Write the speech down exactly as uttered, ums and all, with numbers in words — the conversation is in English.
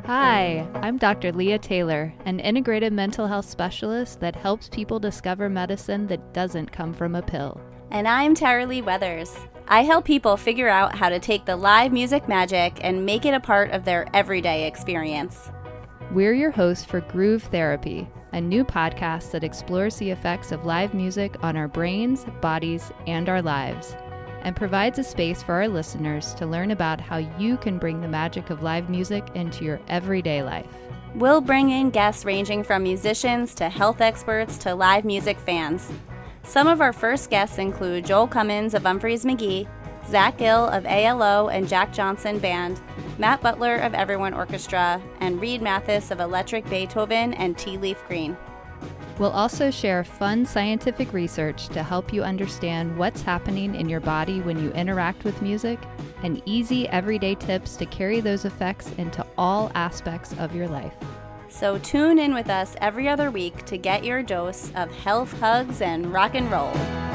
Hi, I'm Doctor Leah Taylor, an integrated mental health specialist that helps people discover medicine that doesn't come from a pill. And I'm Tara Lee Weathers. I help people figure out how to take the live music magic and make it a part of their everyday experience. We're your hosts for Groove Therapy, a new podcast that explores the effects of live music on our brains, bodies, and our lives, and provides a space for our listeners to learn about how you can bring the magic of live music into your everyday life. We'll bring in guests ranging from musicians to health experts to live music fans. Some of our first guests include Joel Cummins of Humphreys McGee, Zach Gill of A L O and Jack Johnson Band, Matt Butler of Everyone Orchestra, and Reed Mathis of Electric Beethoven and Tea Leaf Green. We'll also share fun scientific research to help you understand what's happening in your body when you interact with music, and easy everyday tips to carry those effects into all aspects of your life. So tune in with us every other week to get your dose of health, hugs, and rock and roll.